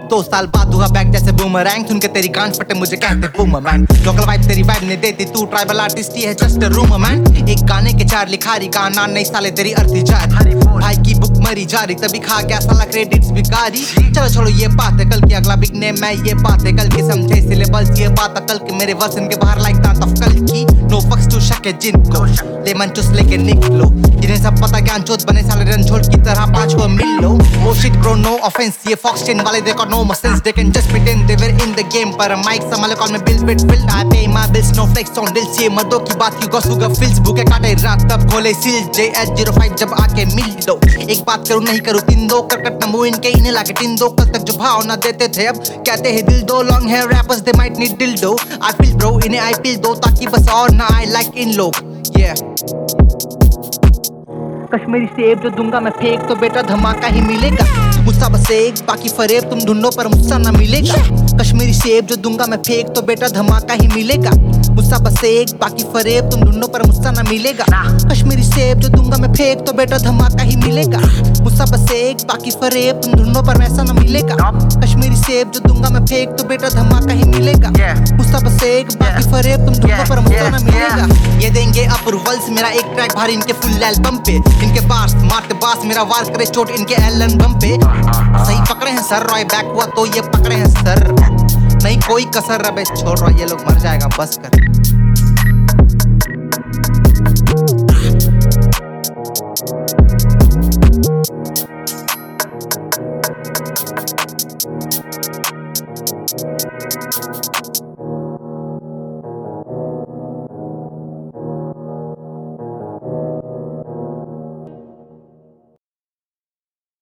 2 साल बाद हुआ बैक जैसे बूमरैंग, सुन के तेरी गांड फटे मुझे कहते बूमर मैन। लोकल वाइब तेरी वाइब नहीं देती, तू ट्राइबल आर्टिस्ट ही है जस्ट अ रूमर मैन। एक गाने के 4 लिखारी, गाना नहीं साले तेरी अर्थी जारी। भाई की बुक मरी जारी, तभी खा गया साला क्रेडिट्स भिखारी। चलो छोड़ो ये बात है, कल की अगला बिग नेम मैं ये बात है, कल की समझे सिलेबस ये बात है, कल के मेरे वर्स इनके बाहर लाइक दांत ऑफ कल की। नो फक्स टू शक है जिनको लेमन चूस लेके निकलो, जिन्हें सब पता ज्ञान चोत बने साले रनछोड़ की तरह 5 को मिल लो। Oh shit bro no offence, ये फॉक्स चेन वाले देखो no more sense, they can just pretend they were in the game, पर माइक संभाले कॉल में bill bit bill. I pay my bills no flex on दिल्स, ये मर्दों की बात की गॉसुगा फील्स, भूखे काटे रात तब खोले सील JH05 जब आके मिल लो। एक बात करूं नहीं करूं तीन दो, करकट नमो इनके इन्हें लाके टिन दो, कल तक जो भाव ना देते थे अब कहते हैं दिल दो। Long hair rappers they might need dildo, I feel bro इन्हें आई फील दो, ताकि बस और ना आए लाइक इन लोग। कश्मीरी सेब जो दूंगा मैं फेंक तो बेटा धमाका ही मिलेगा, मुझसा बस एक बाकी फरेब तुम ढूंढो पर मुझसा ना मिलेगा। कश्मीरी सेब जो दूंगा मैं फेंक तो बेटा धमाका ही मिलेगा, मुझसा बस एक बाकी फरेब तुम ढूंढो पर मुझसा ना मिलेगा। कश्मीरी सेब जो दूंगा मैं फेंक तो बेटा धमाका ही मिलेगा, मुझसा बस एक बाकी फरेब तुम ढूंढो पर वैसा ना मिलेगा। कश्मीरी सेब जो दूंगा मैं फेंक तो बेटा धमाका ही मिलेगा, मुझसा बस एक बाकी फरेब तुम ढूंढो पर मुझसा ना मिलेगा। ये देंगे अप्रूवल्स मेरा एक ट्रैक भारी इनके फुल एल्बम पे, इनके बार्स मारते बास मेरा वार करे चोट इनके एल्बम पे। सही पकड़े हैं सर, रॉय बैक हुआ तो ये पकड़े हैं सर, नहीं कोई कसर। अबे छोड़ रहा ये लोग मर जाएगा बस कर।